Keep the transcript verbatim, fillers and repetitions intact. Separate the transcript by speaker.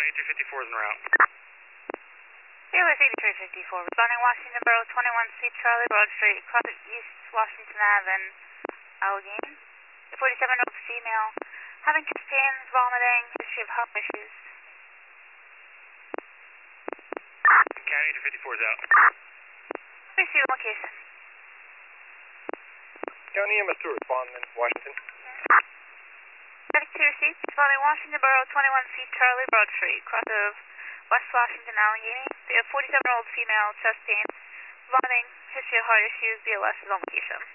Speaker 1: eighty-three fifty-four is en route.
Speaker 2: Fearless eighty-three fifty-four, responding Washington Borough, twenty-one C Charlie Broad Street, across East Washington Avenue and Allegheny. The forty-seven-year-old female, having chest pains, vomiting, history of heart issues.
Speaker 1: County eighty-three fifty-four is out.
Speaker 2: Receive location.
Speaker 3: County E M S two respond in Washington.
Speaker 2: thirty-two receipts, responding Washington Borough, twenty-one C Charlie Broad Street, cross of West Washington Allegheny. The forty-seven-year-old female, chest pains, vomiting, history of heart issues, B L S is on location.